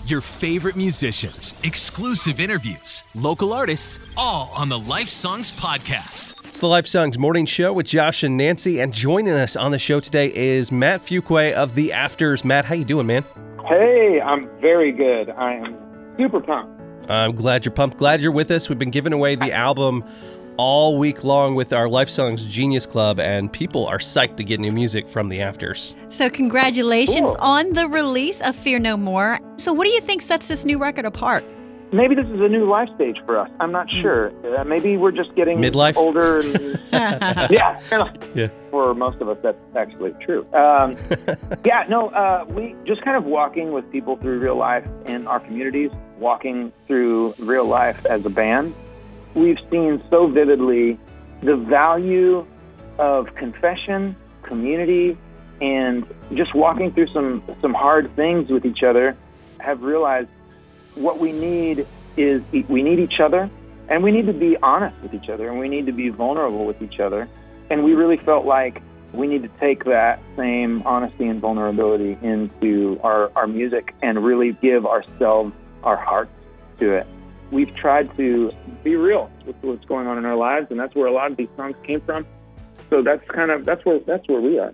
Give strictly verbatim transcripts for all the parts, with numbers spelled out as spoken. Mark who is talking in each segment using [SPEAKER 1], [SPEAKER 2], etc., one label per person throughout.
[SPEAKER 1] Your favorite musicians, exclusive interviews, local artists, all on the Life Songs Podcast.
[SPEAKER 2] It's the Life Songs Morning Show with Josh and Nancy, and joining us on the show today is Matt Fuquay of The Afters. Matt, how you doing, man?
[SPEAKER 3] Hey, I'm very good. I am super pumped.
[SPEAKER 2] I'm glad you're pumped. Glad you're with us. We've been giving away the album all week long with our Life Songs Genius Club, and people are psyched to get new music from The Afters.
[SPEAKER 4] So congratulations
[SPEAKER 3] Cool.
[SPEAKER 4] on the release of Fear No More. So what do you think sets this new record apart?
[SPEAKER 3] Maybe this is a new life stage for us. I'm not sure. Uh, maybe we're just getting
[SPEAKER 2] Midlife?
[SPEAKER 3] older. And, yeah,
[SPEAKER 2] Yeah.
[SPEAKER 3] For most of us, that's actually true. Um, yeah, no, uh, we just kind of walking with people through real life in our communities, walking through real life as a band. We've seen so vividly the value of confession, community, and just walking through some, some hard things with each other, have realized what we need is we need each other, and we need to be honest with each other, and we need to be vulnerable with each other. And we really felt like we need to take that same honesty and vulnerability into our, our music and really give ourselves, our hearts to it. We've tried to be real with what's going on in our lives, and that's where a lot of these songs came from. So that's kind of that's where that's where we are.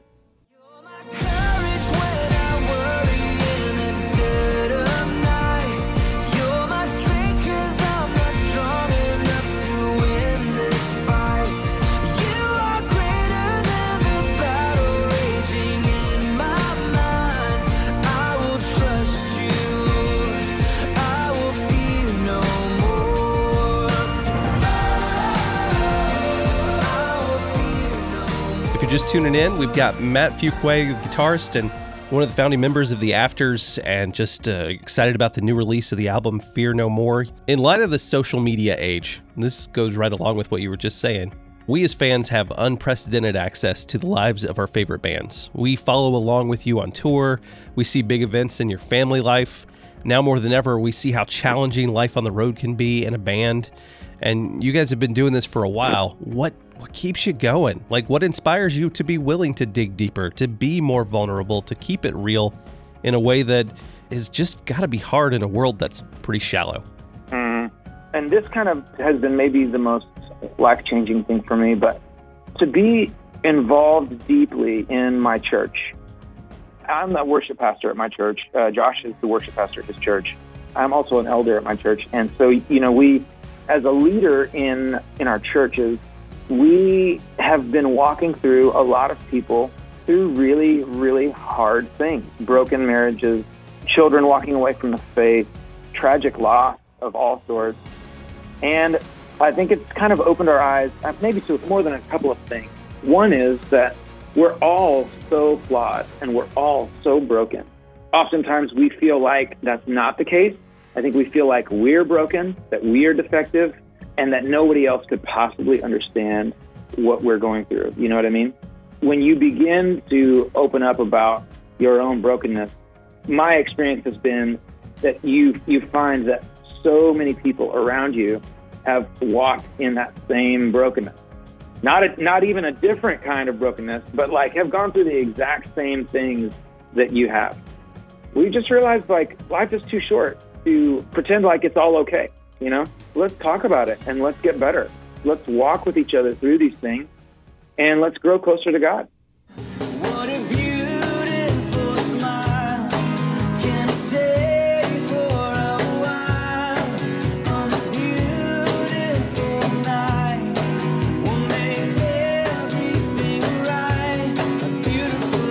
[SPEAKER 2] Just tuning in, we've got Matt Fuquay, the guitarist and one of the founding members of The Afters, and just uh, excited about the new release of the album Fear No More. In light of the social media age, this goes right along with what you were just saying, we as fans have unprecedented access to the lives of our favorite bands. We follow along with you on tour, we see big events in your family life. Now more than ever, we see how challenging life on the road can be in a band, and you guys have been doing this for a while. What What keeps you going? Like, what inspires you to be willing to dig deeper, to be more vulnerable, to keep it real in a way that is just got to be hard in a world that's pretty shallow?
[SPEAKER 3] Mm. And this kind of has been maybe the most life-changing thing for me, but to be involved deeply in my church. I'm the worship pastor at my church. Uh, Josh is the worship pastor at his church. I'm also an elder at my church. And so, you know, we, as a leader in, in our churches, we have been walking through a lot of people through really, really hard things. Broken marriages, children walking away from the faith, tragic loss of all sorts. And I think it's kind of opened our eyes, maybe to more than a couple of things. One is that we're all so flawed and we're all so broken. Oftentimes we feel like that's not the case. I think we feel like we're broken, that we are defective, and that nobody else could possibly understand what we're going through. You know what I mean? When you begin to open up about your own brokenness, my experience has been that you you find that so many people around you have walked in that same brokenness. Not a, not even a different kind of brokenness, but like have gone through the exact same things that you have. We just realized like life is too short to pretend like it's all okay. You know, let's talk about it and let's get better. Let's walk with each other through these things and let's grow closer to God.
[SPEAKER 5] What a beautiful smile. Can I stay for a while on this beautiful night? We'll make everything right. A beautiful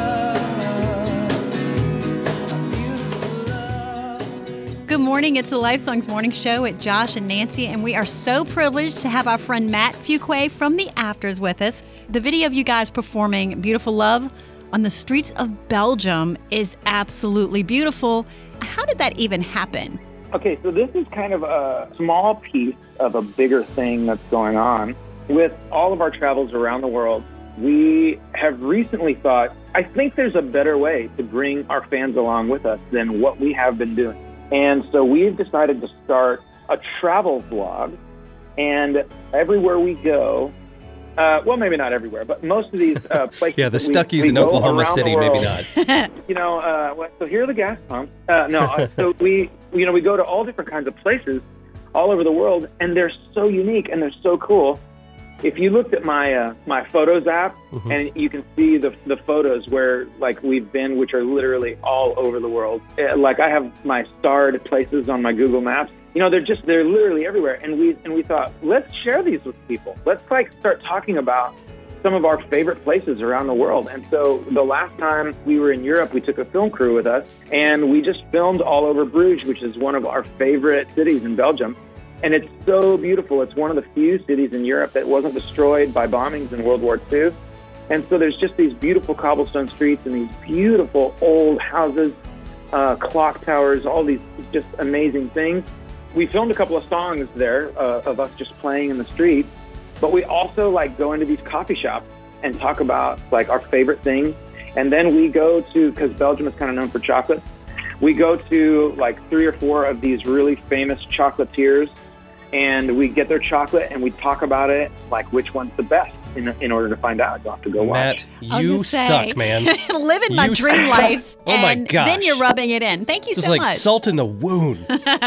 [SPEAKER 5] love. A beautiful love.
[SPEAKER 4] Good morning. It's the Life Songs Morning Show with Josh and Nancy, and we are so privileged to have our friend Matt Fuquay from The Afters with us. The video of you guys performing Beautiful Love on the streets of Belgium is absolutely beautiful. How did that even happen?
[SPEAKER 3] Okay, so this is kind of a small piece of a bigger thing that's going on. With all of our travels around the world, we have recently thought, I think there's a better way to bring our fans along with us than what we have been doing. And so we've decided to start a travel vlog, and everywhere we go, Uh, well, maybe not everywhere, but most of these uh, places.
[SPEAKER 2] Yeah, the
[SPEAKER 3] that we-
[SPEAKER 2] Stuckies
[SPEAKER 3] we
[SPEAKER 2] in
[SPEAKER 3] go
[SPEAKER 2] Oklahoma
[SPEAKER 3] around the
[SPEAKER 2] City, maybe
[SPEAKER 3] world,
[SPEAKER 2] not.
[SPEAKER 3] You know, uh, well, so here are the gas pumps. Uh, no, uh, so we, you know, we go to all different kinds of places all over the world, and they're so unique and they're so cool. If you looked at my uh, my Photos app,
[SPEAKER 2] Mhm.
[SPEAKER 3] and you can see the the photos where like we've been, which are literally all over the world. Uh, Like I have my starred places on my Google Maps. You know, they're just they're literally everywhere. And we and we thought, let's share these with people. Let's like start talking about some of our favorite places around the world. And so the last time we were in Europe, we took a film crew with us, and we just filmed all over Bruges, which is one of our favorite cities in Belgium. And it's so beautiful. It's one of the few cities in Europe that wasn't destroyed by bombings in World War Two. And so there's just these beautiful cobblestone streets and these beautiful old houses, uh, clock towers, all these just amazing things. We filmed a couple of songs there uh, of us just playing in the street, but we also like go into these coffee shops and talk about like our favorite things. And then we go to, because Belgium is kind of known for chocolate, we go to like three or four of these really famous chocolatiers, and we get their chocolate and we talk about it, like which one's the best in, in order to find out. You'll have to go watch.
[SPEAKER 2] Matt,
[SPEAKER 4] I was
[SPEAKER 2] you
[SPEAKER 4] gonna say,
[SPEAKER 2] suck, man.
[SPEAKER 4] Living my
[SPEAKER 2] You
[SPEAKER 4] dream
[SPEAKER 2] suck.
[SPEAKER 4] life.
[SPEAKER 2] Oh my
[SPEAKER 4] and
[SPEAKER 2] gosh.
[SPEAKER 4] Then you're rubbing it in. Thank you
[SPEAKER 2] This is
[SPEAKER 4] so
[SPEAKER 2] like
[SPEAKER 4] much.
[SPEAKER 2] salt in the wound.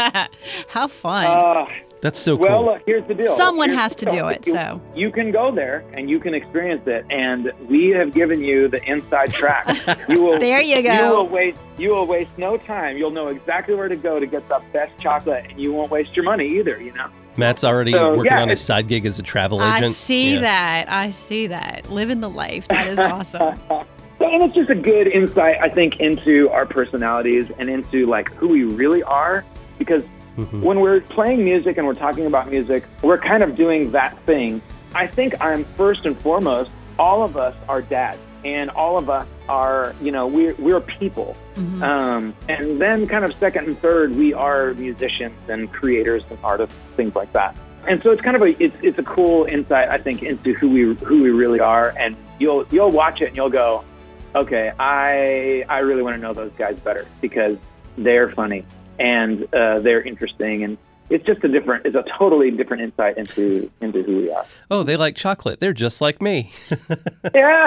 [SPEAKER 4] How fun.
[SPEAKER 3] Uh,
[SPEAKER 2] That's so
[SPEAKER 3] well,
[SPEAKER 2] cool.
[SPEAKER 3] look, here's the deal.
[SPEAKER 4] Someone
[SPEAKER 3] Here's
[SPEAKER 4] has
[SPEAKER 3] the
[SPEAKER 4] to
[SPEAKER 3] deal.
[SPEAKER 4] do it,
[SPEAKER 3] You-
[SPEAKER 4] so.
[SPEAKER 3] You can go there and you can experience it, and we have given you the inside track. You will,
[SPEAKER 4] There you go.
[SPEAKER 3] You will waste. You will waste no time. You'll know exactly where to go to get the best chocolate, and you won't waste your money either. You know.
[SPEAKER 2] Matt's already
[SPEAKER 3] So,
[SPEAKER 2] working
[SPEAKER 3] yeah,
[SPEAKER 2] on his
[SPEAKER 3] it's-
[SPEAKER 2] side gig as a travel
[SPEAKER 4] I
[SPEAKER 2] agent.
[SPEAKER 4] see
[SPEAKER 2] Yeah.
[SPEAKER 4] that. I see that. Living the life. That is awesome.
[SPEAKER 3] So, and it's just a good insight, I think, into our personalities and into like who we really are. Because
[SPEAKER 2] Mhm.
[SPEAKER 3] when we're playing music and we're talking about music, we're kind of doing that thing. I think I'm first and foremost, all of us are dads, and all of us are, you know, we're we're people.
[SPEAKER 4] Mhm.
[SPEAKER 3] Um, and then kind of second and third, we are musicians and creators and artists, things like that. And so it's kind of a it's it's a cool insight, I think, into who we who we really are. And you'll you'll watch it and you'll go, okay, I I really want to know those guys better because they're funny and uh, they're interesting, and it's just a different it's a totally different insight into into who we are.
[SPEAKER 2] Oh, they like chocolate. They're just like me.
[SPEAKER 3] Yeah.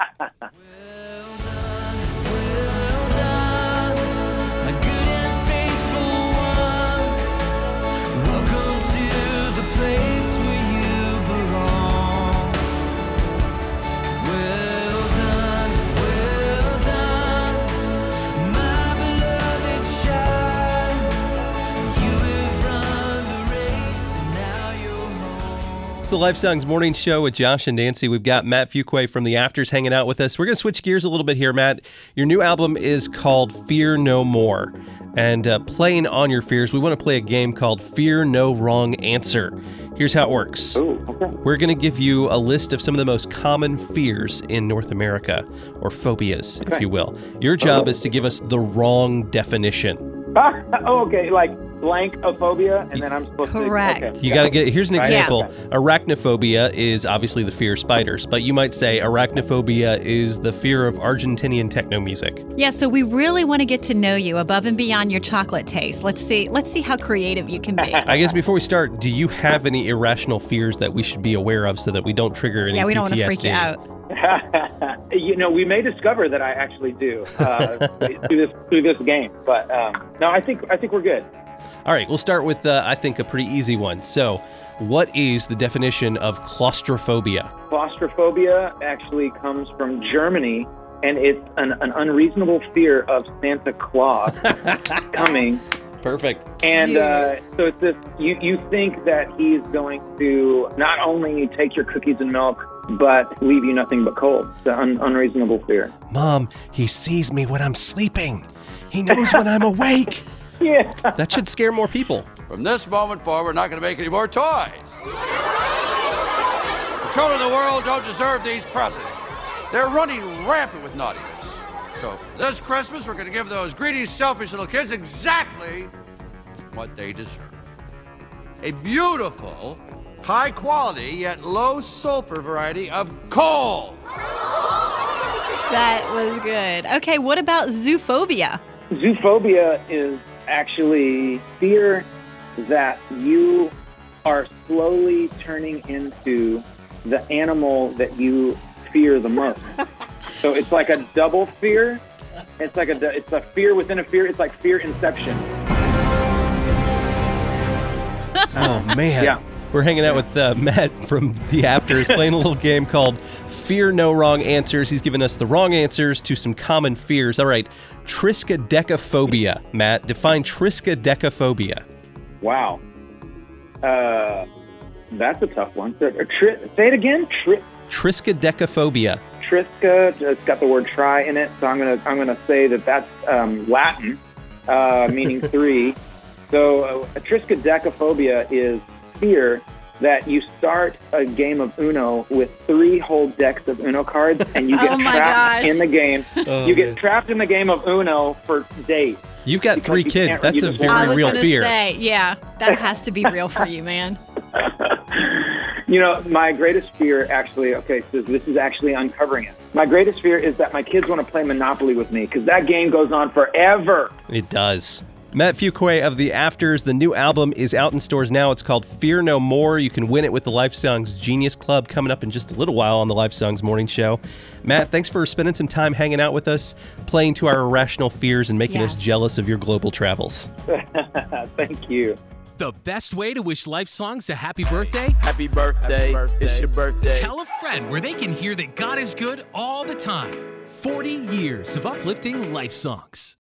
[SPEAKER 5] Well done, my good and faithful one. Welcome to the place where you belong. Well done, well done, my beloved child. You have run the race and now you're home.
[SPEAKER 2] It's the Life Songs Morning Show with Josh and Nancy. We've got Matt Fuquay from the Afters hanging out with us. We're going to switch gears a little bit here, Matt. Your new album is called Fear No More. And uh, playing on your fears, we want to play a game called Fear No Wrong Answer. Here's how it works.
[SPEAKER 3] Ooh, okay.
[SPEAKER 2] We're going to give you a list of some of the most common fears in North America, or phobias, if
[SPEAKER 3] Okay.
[SPEAKER 2] you will. Your job is to give us the wrong definition.
[SPEAKER 3] Oh, okay, like blankophobia, and then I'm supposed
[SPEAKER 4] Correct.
[SPEAKER 3] to. Okay.
[SPEAKER 2] You got to get, here's an
[SPEAKER 3] Right.
[SPEAKER 2] example.
[SPEAKER 3] Yeah.
[SPEAKER 2] Arachnophobia is obviously the fear of spiders, but you might say arachnophobia is the fear of Argentinian techno music.
[SPEAKER 4] Yeah, so we really want to get to know you above and beyond your chocolate taste. Let's see. Let's see how creative you can be.
[SPEAKER 2] I guess before we start, do you have any irrational fears that we should be aware of so that we don't trigger any
[SPEAKER 4] Yeah, we don't want
[SPEAKER 2] P
[SPEAKER 4] to
[SPEAKER 2] T S D?
[SPEAKER 4] freak you out.
[SPEAKER 3] You know, we may discover that I actually do uh, through this through this game, but um, no, I think I think we're good.
[SPEAKER 2] All right, we'll start with, uh, I think, a pretty easy one. So, what is the definition of claustrophobia?
[SPEAKER 3] Claustrophobia actually comes from Germany, and it's an, an unreasonable fear of Santa Claus coming.
[SPEAKER 2] Perfect.
[SPEAKER 3] And uh, so it's this, you, you think that he's going to not only take your cookies and milk, but leave you nothing but cold. It's an un- unreasonable fear.
[SPEAKER 2] Mom, he sees me when I'm sleeping. He knows when I'm awake.
[SPEAKER 3] Yeah.
[SPEAKER 2] That should scare more people.
[SPEAKER 6] From this moment forward, we're not going to make any more toys. The children of the world don't deserve these presents. They're running rampant with naughtiness. So for this Christmas, we're going to give those greedy, selfish little kids exactly what they deserve. A beautiful, high quality, yet low sulfur variety of coal.
[SPEAKER 4] That was good. Okay, what about zoophobia?
[SPEAKER 3] Zoophobia is actually fear that you are slowly turning into the animal that you fear the most. So it's like a double fear. It's like a it's a fear within a fear. It's like fear inception.
[SPEAKER 2] Oh, man.
[SPEAKER 3] Yeah.
[SPEAKER 2] We're hanging out with uh, Matt from The Afters, playing a little game called Fear No Wrong Answers. He's given us the wrong answers to some common fears. All right, triskaidekaphobia. Matt, define triskaidekaphobia.
[SPEAKER 3] Wow. Uh, that's a tough one. Uh, Tri- say it again. Tri-
[SPEAKER 2] Triskaidekaphobia.
[SPEAKER 3] Triska. It's got the word "try" in it, so I'm gonna I'm gonna say that that's um, Latin, uh, meaning three. So uh, triskaidekaphobia is fear that you start a game of Uno with three whole decks of Uno cards, and you get
[SPEAKER 4] Oh my
[SPEAKER 3] trapped
[SPEAKER 4] gosh.
[SPEAKER 3] in the game.
[SPEAKER 2] Oh,
[SPEAKER 3] you get
[SPEAKER 2] man.
[SPEAKER 3] trapped in the game of Uno for days.
[SPEAKER 2] You've got
[SPEAKER 3] Because
[SPEAKER 2] three
[SPEAKER 3] you
[SPEAKER 2] kids.
[SPEAKER 3] can't-
[SPEAKER 2] That's
[SPEAKER 3] you
[SPEAKER 2] a
[SPEAKER 3] just
[SPEAKER 2] very
[SPEAKER 3] want-
[SPEAKER 4] I was
[SPEAKER 2] real
[SPEAKER 4] gonna
[SPEAKER 2] fear.
[SPEAKER 4] say, yeah, that has to be real for you, man.
[SPEAKER 3] You know, my greatest fear actually, okay, so this is actually uncovering it. My greatest fear is that my kids want to play Monopoly with me because that game goes on forever.
[SPEAKER 2] It does. Matt Fuquay of The Afters. The new album is out in stores now. It's called Fear No More. You can win it with the Life Songs Genius Club coming up in just a little while on the Life Songs Morning Show. Matt, thanks for spending some time hanging out with us, playing to our irrational fears and making us
[SPEAKER 4] Yes.
[SPEAKER 2] jealous of your global travels.
[SPEAKER 3] Thank you.
[SPEAKER 1] The best way to wish Life Songs a happy birthday?
[SPEAKER 7] Happy birthday. It's your birthday.
[SPEAKER 1] Tell a friend where they can hear that God is good all the time. forty years of uplifting life songs.